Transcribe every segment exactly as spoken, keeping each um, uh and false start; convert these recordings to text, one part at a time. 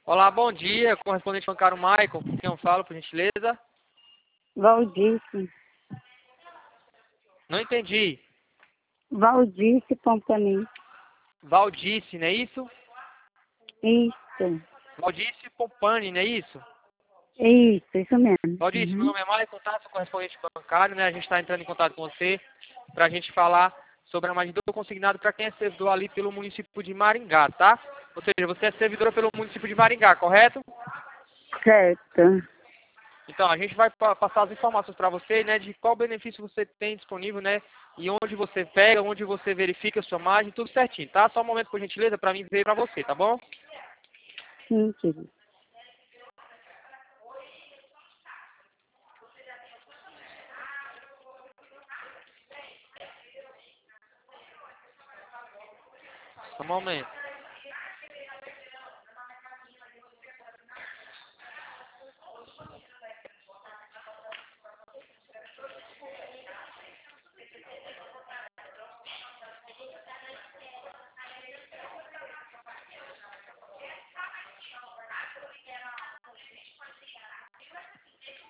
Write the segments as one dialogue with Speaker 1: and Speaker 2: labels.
Speaker 1: Olá, bom dia, correspondente bancário Maicon, com quem eu falo, por gentileza?
Speaker 2: Valdice.
Speaker 1: Não entendi.
Speaker 2: Valdice Pompani.
Speaker 1: Valdice, não é isso?
Speaker 2: Isso.
Speaker 1: Valdice Pompani, não é isso?
Speaker 2: Isso, isso mesmo.
Speaker 1: Valdice, meu
Speaker 2: Uhum.
Speaker 1: nome é Maicon, tá? Sou correspondente bancário, né? A gente está entrando em contato com você para a gente falar sobre a magia do consignado para quem é servidor ali pelo município de Maringá, tá? Ou seja, você é servidora pelo município de Maringá, correto?
Speaker 2: Certo.
Speaker 1: Então, a gente vai pa- passar as informações para você, né, de qual benefício você tem disponível, né, e onde você pega, onde você verifica a sua margem, tudo certinho, tá? Só um momento, por gentileza, para mim ver para você, tá bom?
Speaker 2: Sim, querido.
Speaker 1: Só um momento.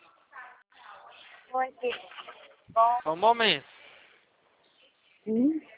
Speaker 2: Oi, querido. Bom.
Speaker 1: Só um momento.
Speaker 2: Hum?